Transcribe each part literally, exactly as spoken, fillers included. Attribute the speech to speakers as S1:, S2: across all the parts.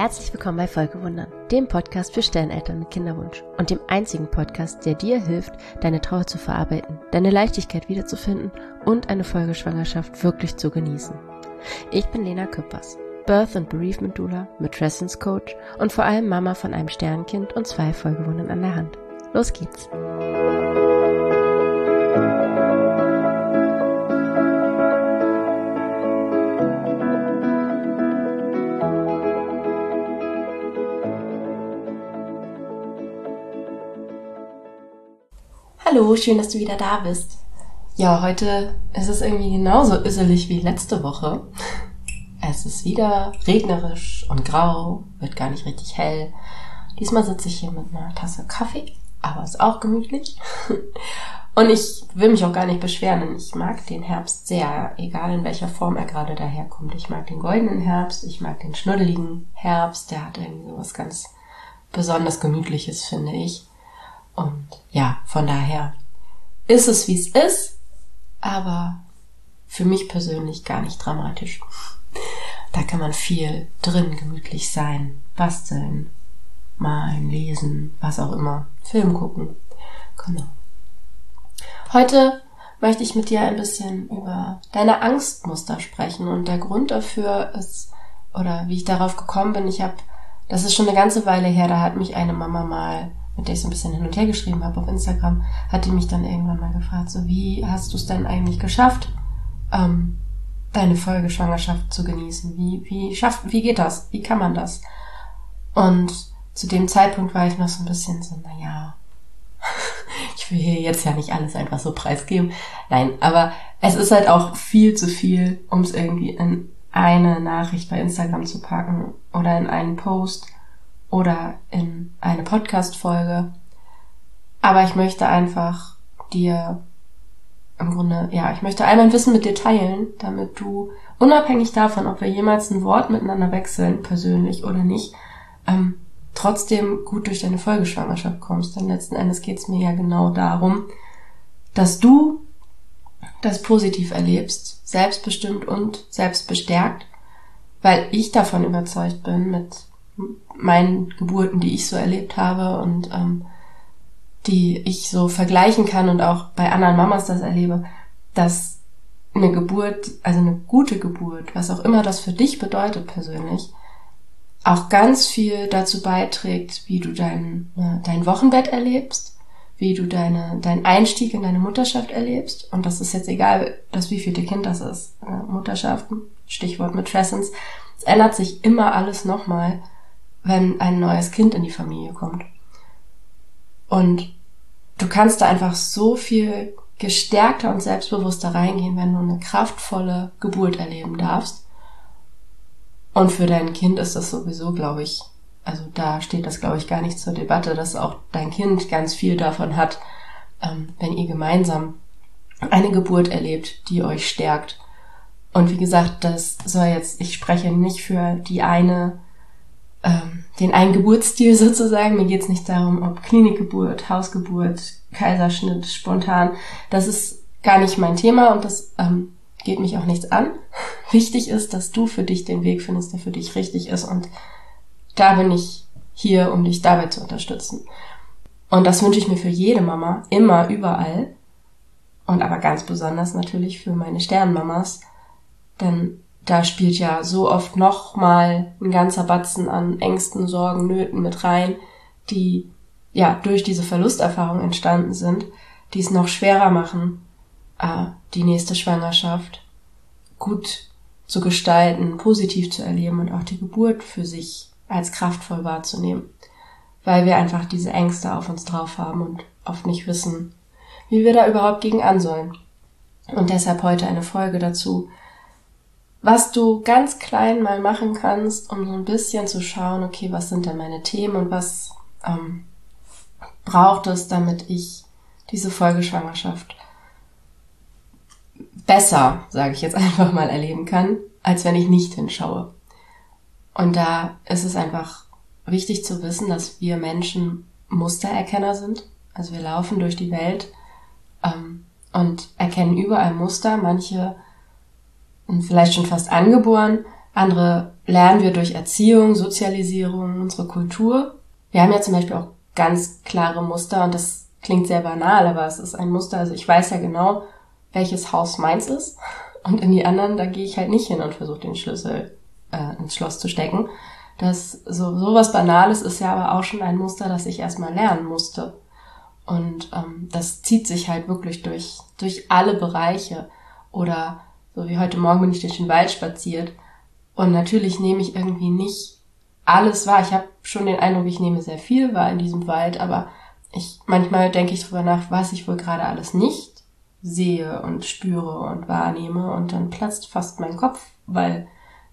S1: Herzlich willkommen bei Folgewundern, dem Podcast für Stelleneltern mit Kinderwunsch und dem einzigen Podcast, der dir hilft, deine Trauer zu verarbeiten, deine Leichtigkeit wiederzufinden und eine Folgeschwangerschaft wirklich zu genießen. Ich bin Lena Küppers, Birth- und Bereavement Doula, Matrescence Coach und vor allem Mama von einem Sternkind und zwei Folgewundern an der Hand. Los geht's!
S2: Hallo, schön, dass du wieder da bist. Ja, heute ist es irgendwie genauso üsselig wie letzte Woche. Es ist wieder regnerisch und grau, wird gar nicht richtig hell. Diesmal sitze ich hier mit einer Tasse Kaffee, aber ist auch gemütlich. Und ich will mich auch gar nicht beschweren, denn ich mag den Herbst sehr, egal in welcher Form er gerade daherkommt. Ich mag den goldenen Herbst, ich mag den schnuddeligen Herbst, der hat irgendwie so was ganz besonders Gemütliches, finde ich. Und ja, von daher ist es, wie es ist, aber für mich persönlich gar nicht dramatisch. Da kann man viel drin gemütlich sein, basteln, malen, lesen, was auch immer, Film gucken. Genau. Heute möchte ich mit dir ein bisschen über deine Angstmuster sprechen und der Grund dafür ist, oder wie ich darauf gekommen bin, ich habe, das ist schon eine ganze Weile her, da hat mich eine Mama mal, mit der ich so ein bisschen hin und her geschrieben habe auf Instagram, hat die mich dann irgendwann mal gefragt, so wie hast du es denn eigentlich geschafft, ähm, deine Folgeschwangerschaft zu genießen? Wie, wie schafft, wie geht das? Wie kann man das? Und zu dem Zeitpunkt war ich noch so ein bisschen so, naja, ich will hier jetzt ja nicht alles einfach so preisgeben. Nein, aber es ist halt auch viel zu viel, um es irgendwie in eine Nachricht bei Instagram zu packen oder in einen Post oder in eine Podcast-Folge. Aber ich möchte einfach dir im Grunde, ja, ich möchte all mein Wissen mit dir teilen, damit du unabhängig davon, ob wir jemals ein Wort miteinander wechseln, persönlich oder nicht, ähm, trotzdem gut durch deine Folgeschwangerschaft kommst. Denn letzten Endes geht es mir ja genau darum, dass du das positiv erlebst, selbstbestimmt und selbstbestärkt, weil ich davon überzeugt bin, mit meinen Geburten, die ich so erlebt habe und ähm, die ich so vergleichen kann und auch bei anderen Mamas das erlebe, dass eine Geburt, also eine gute Geburt, was auch immer das für dich bedeutet persönlich, auch ganz viel dazu beiträgt, wie du dein, äh, dein Wochenbett erlebst, wie du deine, deinen Einstieg in deine Mutterschaft erlebst. Und das ist jetzt egal, das wievielte Kind das ist. Äh, Mutterschaften, Stichwort Matrescence. Es ändert sich immer alles nochmal, wenn ein neues Kind in die Familie kommt. Und du kannst da einfach so viel gestärkter und selbstbewusster reingehen, wenn du eine kraftvolle Geburt erleben darfst. Und für dein Kind ist das sowieso, glaube ich, also da steht das, glaube ich, gar nicht zur Debatte, dass auch dein Kind ganz viel davon hat, ähm, wenn ihr gemeinsam eine Geburt erlebt, die euch stärkt. Und wie gesagt, das soll jetzt, ich spreche nicht für die eine den einen Geburtsstil sozusagen. Mir geht es nicht darum, ob Klinikgeburt, Hausgeburt, Kaiserschnitt, spontan. Das ist gar nicht mein Thema und das ähm, geht mich auch nichts an. Wichtig ist, dass du für dich den Weg findest, der für dich richtig ist und da bin ich hier, um dich dabei zu unterstützen. Und das wünsche ich mir für jede Mama, immer, überall und aber ganz besonders natürlich für meine Sternmamas, denn da spielt ja so oft nochmal ein ganzer Batzen an Ängsten, Sorgen, Nöten mit rein, die ja durch diese Verlusterfahrung entstanden sind, die es noch schwerer machen, äh, die nächste Schwangerschaft gut zu gestalten, positiv zu erleben und auch die Geburt für sich als kraftvoll wahrzunehmen, weil wir einfach diese Ängste auf uns drauf haben und oft nicht wissen, wie wir da überhaupt gegen an sollen. Und deshalb heute eine Folge dazu, was du ganz klein mal machen kannst, um so ein bisschen zu schauen, okay, was sind denn meine Themen und was ähm, braucht es, damit ich diese Folgeschwangerschaft besser, sage ich jetzt einfach mal, erleben kann, als wenn ich nicht hinschaue. Und da ist es einfach wichtig zu wissen, dass wir Menschen Mustererkenner sind. Also wir laufen durch die Welt ähm, und erkennen überall Muster, manche vielleicht schon fast angeboren, Andere lernen wir durch Erziehung, Sozialisierung, unsere Kultur. Wir haben ja zum Beispiel auch ganz klare Muster und das klingt sehr banal, aber es ist ein Muster. Also ich weiß ja genau, welches Haus meins ist und in die anderen, da gehe ich halt nicht hin und versuche den Schlüssel äh, ins Schloss zu stecken. Das so sowas Banales ist ja aber auch schon ein Muster, das ich erstmal lernen musste. Und ähm, das zieht sich halt wirklich durch durch alle Bereiche. Oder so wie heute Morgen bin ich durch den Wald spaziert und natürlich nehme ich irgendwie nicht alles wahr. Ich habe schon den Eindruck, ich nehme sehr viel wahr in diesem Wald, aber ich manchmal denke ich drüber nach, was ich wohl gerade alles nicht sehe und spüre und wahrnehme und dann platzt fast mein Kopf, weil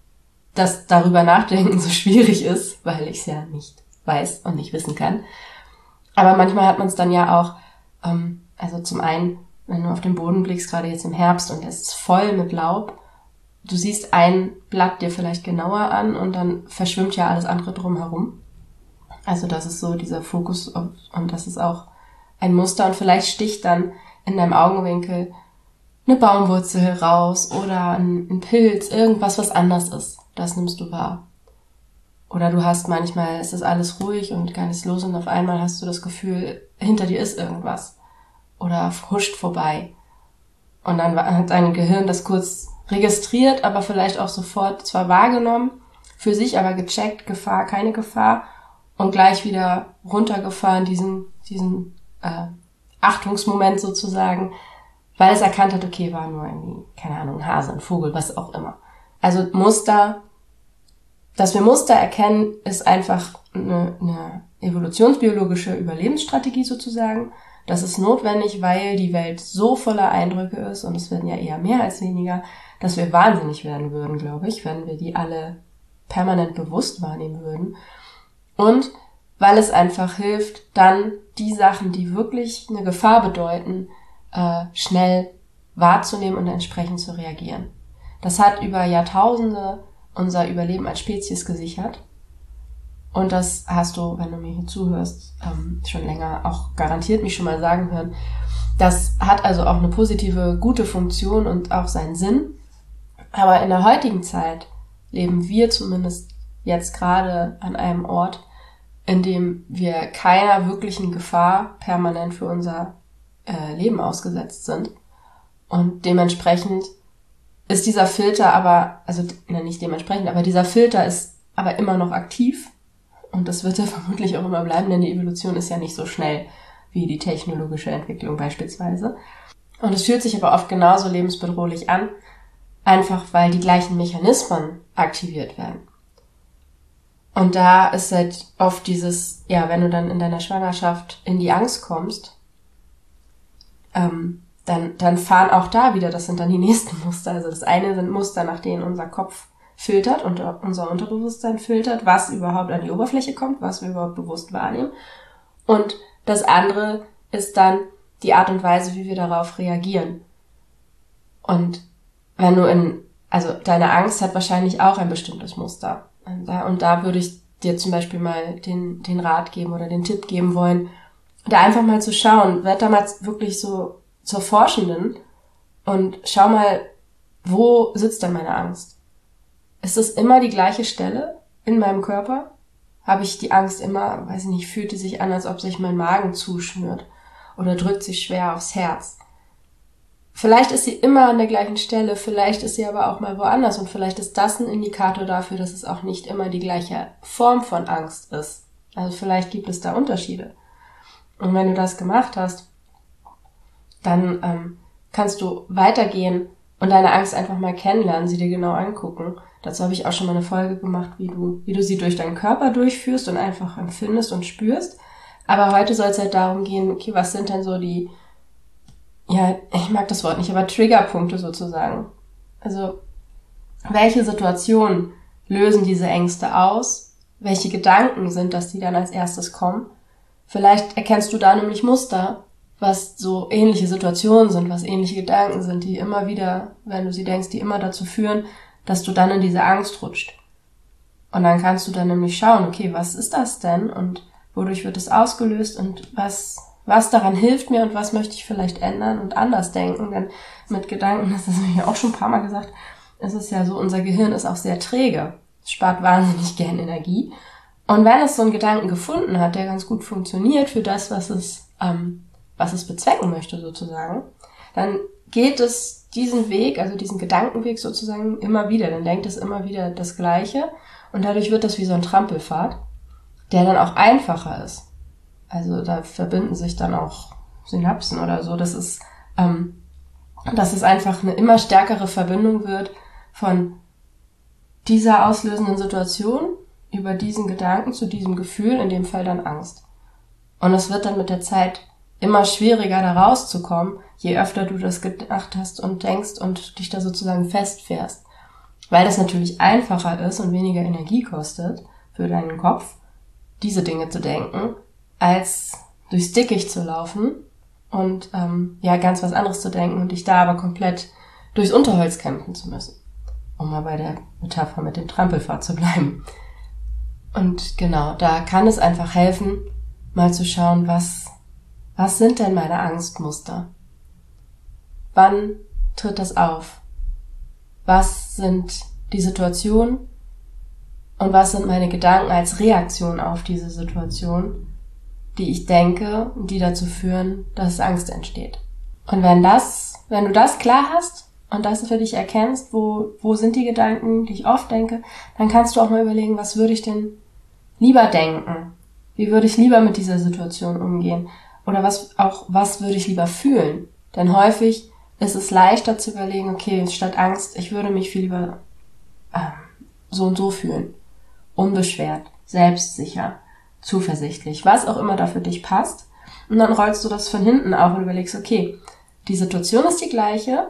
S2: das darüber nachdenken so schwierig ist, weil ich es ja nicht weiß und nicht wissen kann. Aber manchmal hat man es dann ja auch, ähm, also zum einen, wenn du auf den Boden blickst, gerade jetzt im Herbst und es ist voll mit Laub, du siehst ein Blatt dir vielleicht genauer an und dann verschwimmt ja alles andere drumherum. Also das ist so dieser Fokus und das ist auch ein Muster und vielleicht sticht dann in deinem Augenwinkel eine Baumwurzel raus oder ein, ein Pilz, irgendwas, was anders ist. Das nimmst du wahr. Oder du hast manchmal, es ist alles ruhig und gar nichts los und auf einmal hast du das Gefühl, hinter dir ist irgendwas. Oder huscht vorbei. Und dann hat dein Gehirn das kurz registriert, aber vielleicht auch sofort zwar wahrgenommen, für sich aber gecheckt, Gefahr, keine Gefahr und gleich wieder runtergefahren, diesen, diesen äh, Achtungsmoment sozusagen, weil es erkannt hat, okay, war nur irgendwie, keine Ahnung, ein Hase, ein Vogel, was auch immer. Also Muster, dass wir Muster erkennen, ist einfach eine, eine evolutionsbiologische Überlebensstrategie sozusagen. Das ist notwendig, weil die Welt so voller Eindrücke ist und es werden ja eher mehr als weniger, dass wir wahnsinnig werden würden, glaube ich, wenn wir die alle permanent bewusst wahrnehmen würden. Und weil es einfach hilft, dann die Sachen, die wirklich eine Gefahr bedeuten, äh, schnell wahrzunehmen und entsprechend zu reagieren. Das hat über Jahrtausende unser Überleben als Spezies gesichert. Und das hast du, wenn du mir hier zuhörst, ähm, schon länger auch garantiert mich schon mal sagen hören. Das hat also auch eine positive, gute Funktion und auch seinen Sinn. Aber in der heutigen Zeit leben wir zumindest jetzt gerade an einem Ort, in dem wir keiner wirklichen Gefahr permanent für unser äh, Leben ausgesetzt sind. Und dementsprechend ist dieser Filter aber, also ne, nicht dementsprechend, aber dieser Filter ist aber immer noch aktiv. Und das wird ja vermutlich auch immer bleiben, denn die Evolution ist ja nicht so schnell wie die technologische Entwicklung beispielsweise. Und es fühlt sich aber oft genauso lebensbedrohlich an, einfach weil die gleichen Mechanismen aktiviert werden. Und da ist halt oft dieses, ja, wenn du dann in deiner Schwangerschaft in die Angst kommst, ähm, dann, dann fahren auch da wieder, das sind dann die nächsten Muster. Also das eine sind Muster, nach denen unser Kopf filtert und unser Unterbewusstsein filtert, was überhaupt an die Oberfläche kommt, was wir überhaupt bewusst wahrnehmen. Und das andere ist dann die Art und Weise, wie wir darauf reagieren. Und wenn du in, also deine Angst hat wahrscheinlich auch ein bestimmtes Muster. Und da, und da würde ich dir zum Beispiel mal den, den Rat geben oder den Tipp geben wollen, da einfach mal zu schauen, werd da mal wirklich so zur Forschenden und schau mal, wo sitzt denn meine Angst? Ist es immer die gleiche Stelle in meinem Körper? Habe ich die Angst immer, weiß ich nicht, fühlt die sich an, als ob sich mein Magen zuschnürt oder drückt sich schwer aufs Herz? Vielleicht ist sie immer an der gleichen Stelle, vielleicht ist sie aber auch mal woanders und vielleicht ist das ein Indikator dafür, dass es auch nicht immer die gleiche Form von Angst ist. Also vielleicht gibt es da Unterschiede. Und wenn du das gemacht hast, dann ähm, kannst du weitergehen und deine Angst einfach mal kennenlernen, sie dir genau angucken. Dazu habe ich auch schon mal eine Folge gemacht, wie du, wie du sie durch deinen Körper durchführst und einfach empfindest und spürst. Aber heute soll es halt darum gehen, okay, was sind denn so die, ja, ich mag das Wort nicht, aber Triggerpunkte sozusagen. Also, welche Situationen lösen diese Ängste aus? Welche Gedanken sind das, die dann als erstes kommen? Vielleicht erkennst du da nämlich Muster, was so ähnliche Situationen sind, was ähnliche Gedanken sind, die immer wieder, wenn du sie denkst, die immer dazu führen, dass du dann in diese Angst rutscht. Und dann kannst du dann nämlich schauen, okay, was ist das denn und wodurch wird es ausgelöst und was was daran hilft mir und was möchte ich vielleicht ändern und anders denken. Denn mit Gedanken, das habe ich ja auch schon ein paar Mal gesagt, ist es ja so, unser Gehirn ist auch sehr träge, spart wahnsinnig gern Energie. Und wenn es so einen Gedanken gefunden hat, der ganz gut funktioniert für das, was es, ähm, was es bezwecken möchte sozusagen, dann geht es diesen Weg, also diesen Gedankenweg sozusagen immer wieder. Dann denkt es immer wieder das Gleiche und dadurch wird das wie so ein Trampelpfad, der dann auch einfacher ist. Also da verbinden sich dann auch Synapsen oder so. Das ist, ähm, dass es einfach eine immer stärkere Verbindung wird von dieser auslösenden Situation über diesen Gedanken zu diesem Gefühl, in dem Fall dann Angst. Und es wird dann mit der Zeit immer schwieriger, da rauszukommen, je öfter du das gedacht hast und denkst und dich da sozusagen festfährst. Weil das natürlich einfacher ist und weniger Energie kostet für deinen Kopf, diese Dinge zu denken, als durchs Dickicht zu laufen und ähm, ja ganz was anderes zu denken und dich da aber komplett durchs Unterholz kämpfen zu müssen. Um mal bei der Metapher mit dem Trampelpfad zu bleiben. Und genau, da kann es einfach helfen, mal zu schauen, was Was sind denn meine Angstmuster? Wann tritt das auf? Was sind die Situationen? Und was sind meine Gedanken als Reaktion auf diese Situation, die ich denke und die dazu führen, dass Angst entsteht? Und wenn das, wenn du das klar hast und das für dich erkennst, wo, wo sind die Gedanken, die ich oft denke, dann kannst du auch mal überlegen, was würde ich denn lieber denken? Wie würde ich lieber mit dieser Situation umgehen? Oder was auch, was würde ich lieber fühlen? Denn häufig ist es leichter zu überlegen, okay, statt Angst, ich würde mich viel lieber äh, so und so fühlen. Unbeschwert, selbstsicher, zuversichtlich, was auch immer da für dich passt. Und dann rollst du das von hinten auf und überlegst, okay, die Situation ist die gleiche.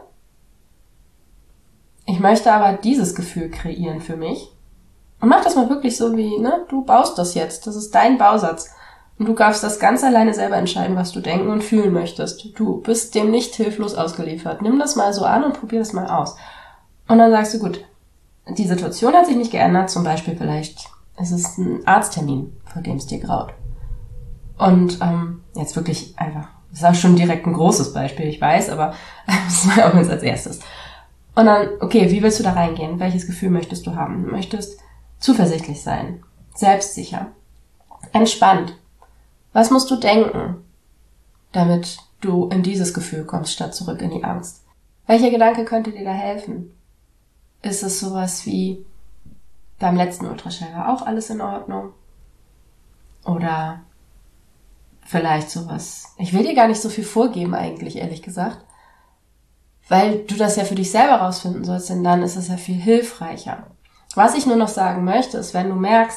S2: Ich möchte aber dieses Gefühl kreieren für mich. Und mach das mal wirklich so wie, ne, du baust das jetzt. Das ist dein Bausatz. Und du darfst das ganz alleine selber entscheiden, was du denken und fühlen möchtest. Du bist dem nicht hilflos ausgeliefert. Nimm das mal so an und probier das mal aus. Und dann sagst du, gut, die Situation hat sich nicht geändert. Zum Beispiel vielleicht ist es ein Arzttermin, vor dem es dir graut. Und ähm, jetzt wirklich einfach, das ist auch schon direkt ein großes Beispiel, ich weiß, aber das war auch jetzt als erstes. Und dann, okay, wie willst du da reingehen? Welches Gefühl möchtest du haben? Du möchtest zuversichtlich sein, selbstsicher, entspannt. Was musst du denken, damit du in dieses Gefühl kommst, statt zurück in die Angst? Welcher Gedanke könnte dir da helfen? Ist es sowas wie, beim letzten Ultraschall war auch alles in Ordnung? Oder vielleicht sowas, ich will dir gar nicht so viel vorgeben eigentlich, ehrlich gesagt, weil du das ja für dich selber rausfinden sollst, denn dann ist es ja viel hilfreicher. Was ich nur noch sagen möchte, ist, wenn du merkst,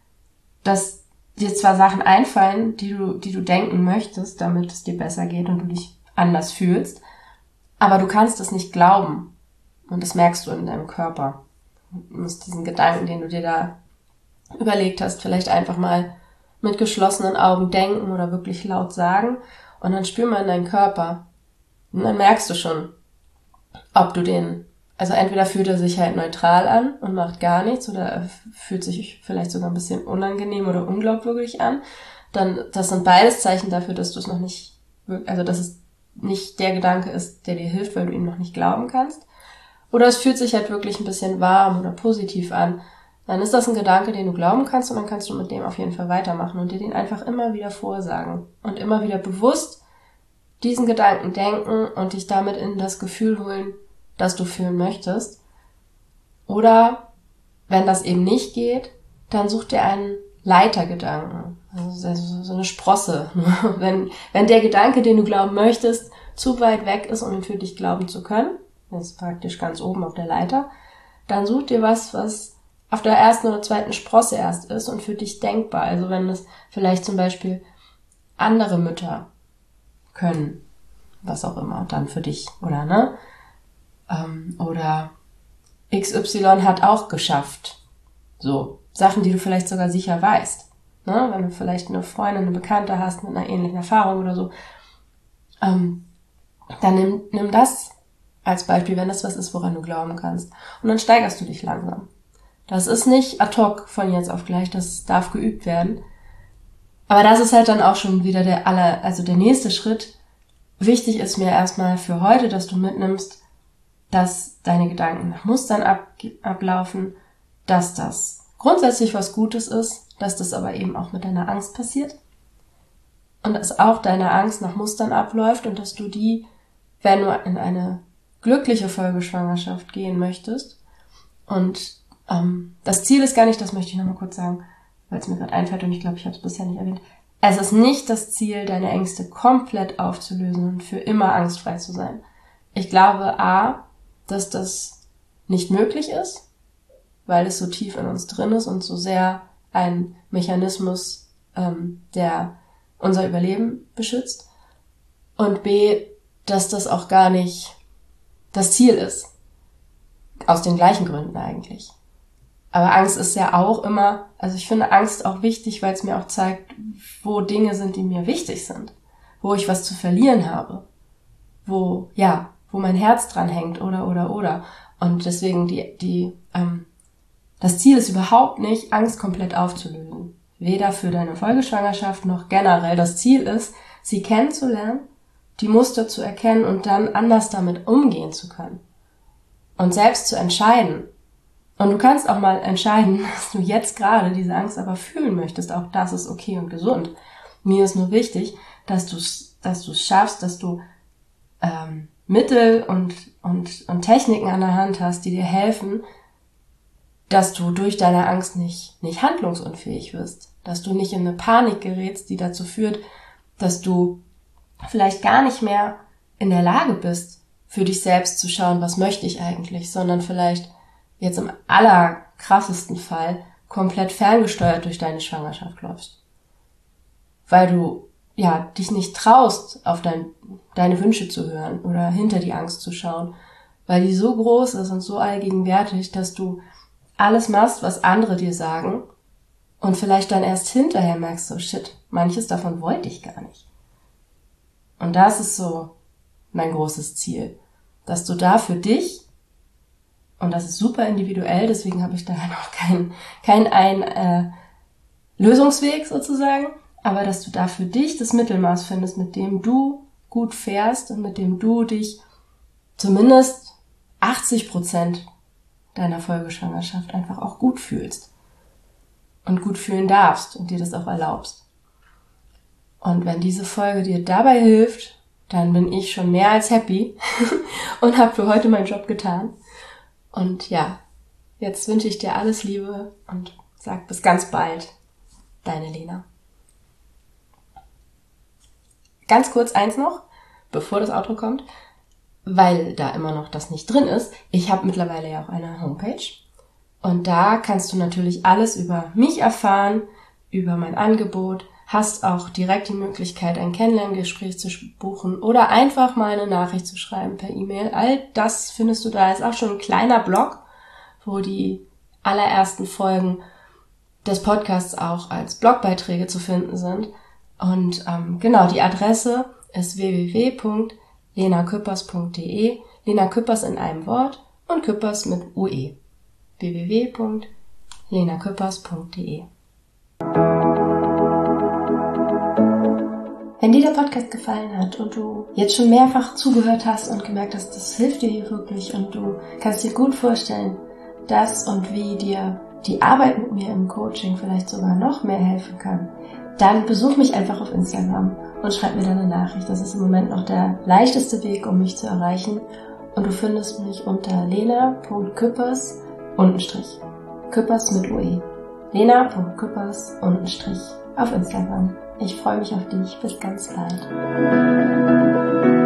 S2: dass dir zwar Sachen einfallen, die du, die du denken möchtest, damit es dir besser geht und du dich anders fühlst, aber du kannst es nicht glauben. Und das merkst du in deinem Körper. Du musst diesen Gedanken, den du dir da überlegt hast, vielleicht einfach mal mit geschlossenen Augen denken oder wirklich laut sagen und dann spür mal in deinen Körper. Und dann merkst du schon, ob du den, also entweder fühlt er sich halt neutral an und macht gar nichts oder er fühlt sich vielleicht sogar ein bisschen unangenehm oder unglaubwürdig an. Dann, das sind beides Zeichen dafür, dass du es noch nicht, also dass es nicht der Gedanke ist, der dir hilft, weil du ihm noch nicht glauben kannst. Oder es fühlt sich halt wirklich ein bisschen warm oder positiv an. Dann ist das ein Gedanke, den du glauben kannst und dann kannst du mit dem auf jeden Fall weitermachen und dir den einfach immer wieder vorsagen und immer wieder bewusst diesen Gedanken denken und dich damit in das Gefühl holen, das du fühlen möchtest. Oder wenn das eben nicht geht, dann such dir einen Leitergedanken, also so eine Sprosse. Wenn, wenn der Gedanke, den du glauben möchtest, zu weit weg ist, um ihn für dich glauben zu können, das ist praktisch ganz oben auf der Leiter, dann such dir was, was auf der ersten oder zweiten Sprosse erst ist und für dich denkbar. Also wenn es vielleicht zum Beispiel andere Mütter können, was auch immer, dann für dich, oder ne? Ähm, oder X Y hat auch geschafft. So, Sachen, die du vielleicht sogar sicher weißt. Ne? Wenn du vielleicht eine Freundin, eine Bekannte hast mit einer ähnlichen Erfahrung oder so, ähm, dann nimm, nimm das als Beispiel, wenn das was ist, woran du glauben kannst. Und dann steigerst du dich langsam. Das ist nicht ad hoc von jetzt auf gleich, das darf geübt werden. Aber das ist halt dann auch schon wieder der aller, also der nächste Schritt. Wichtig ist mir erstmal für heute, dass du mitnimmst, dass deine Gedanken nach Mustern ab, ablaufen, dass das grundsätzlich was Gutes ist, dass das aber eben auch mit deiner Angst passiert und dass auch deine Angst nach Mustern abläuft und dass du die, wenn du in eine glückliche Folgeschwangerschaft gehen möchtest, und ähm, das Ziel ist gar nicht, das möchte ich nochmal kurz sagen, weil es mir gerade einfällt und ich glaube, ich habe es bisher nicht erwähnt, es ist nicht das Ziel, deine Ängste komplett aufzulösen und für immer angstfrei zu sein. Ich glaube, a, dass das nicht möglich ist, weil es so tief in uns drin ist und so sehr ein Mechanismus, ähm, der unser Überleben beschützt. Und b, dass das auch gar nicht das Ziel ist. Aus den gleichen Gründen eigentlich. Aber Angst ist ja auch immer, also ich finde Angst auch wichtig, weil es mir auch zeigt, wo Dinge sind, die mir wichtig sind. Wo ich was zu verlieren habe. Wo, ja, wo mein Herz dran hängt oder, oder, oder. Und deswegen die, die, ähm, das Ziel ist überhaupt nicht, Angst komplett aufzulösen. Weder für deine Folgeschwangerschaft noch generell. Das Ziel ist, sie kennenzulernen, die Muster zu erkennen und dann anders damit umgehen zu können. Und selbst zu entscheiden. Und du kannst auch mal entscheiden, dass du jetzt gerade diese Angst aber fühlen möchtest. Auch das ist okay und gesund. Mir ist nur wichtig, dass du es dass du es schaffst, dass du ähm, Mittel und, und, und Techniken an der Hand hast, die dir helfen, dass du durch deine Angst nicht, nicht handlungsunfähig wirst. Dass du nicht in eine Panik gerätst, die dazu führt, dass du vielleicht gar nicht mehr in der Lage bist, für dich selbst zu schauen, was möchte ich eigentlich, sondern vielleicht jetzt im allerkrassesten Fall komplett ferngesteuert durch deine Schwangerschaft läufst. Weil du ja dich nicht traust, auf dein, deine Wünsche zu hören oder hinter die Angst zu schauen, weil die so groß ist und so allgegenwärtig, dass du alles machst, was andere dir sagen und vielleicht dann erst hinterher merkst, so shit, manches davon wollte ich gar nicht. Und das ist so mein großes Ziel, dass du da für dich, und das ist super individuell, deswegen habe ich da noch keinen keinen einen äh, Lösungsweg sozusagen, aber dass du da für dich das Mittelmaß findest, mit dem du gut fährst und mit dem du dich zumindest achtzig Prozent deiner Folgeschwangerschaft einfach auch gut fühlst und gut fühlen darfst und dir das auch erlaubst. Und wenn diese Folge dir dabei hilft, dann bin ich schon mehr als happy und habe für heute meinen Job getan. Und ja, jetzt wünsche ich dir alles Liebe und sag bis ganz bald, deine Lena. Ganz kurz eins noch, bevor das Outro kommt, weil da immer noch das nicht drin ist. Ich habe mittlerweile ja auch eine Homepage und da kannst du natürlich alles über mich erfahren, über mein Angebot, hast auch direkt die Möglichkeit, ein Kennenlerngespräch zu buchen oder einfach mal eine Nachricht zu schreiben per E-Mail. All das findest du da. Ist auch schon ein kleiner Blog, wo die allerersten Folgen des Podcasts auch als Blogbeiträge zu finden sind. Und ähm, genau, die Adresse ist w w w punkt lena küppers punkt d e. Lena Küppers in einem Wort und Küppers mit U E. w w w punkt lena küppers punkt d e. Wenn dir der Podcast gefallen hat und du jetzt schon mehrfach zugehört hast und gemerkt hast, das hilft dir hier wirklich und du kannst dir gut vorstellen, dass und wie dir die Arbeit mit mir im Coaching vielleicht sogar noch mehr helfen kann, dann besuch mich einfach auf Instagram und schreib mir deine Nachricht. Das ist im Moment noch der leichteste Weg, um mich zu erreichen. Und du findest mich unter lena punkt küppers unterstrich. Küppers mit U E. lena punkt küppers unterstrich auf Instagram. Ich freue mich auf dich. Bis ganz bald.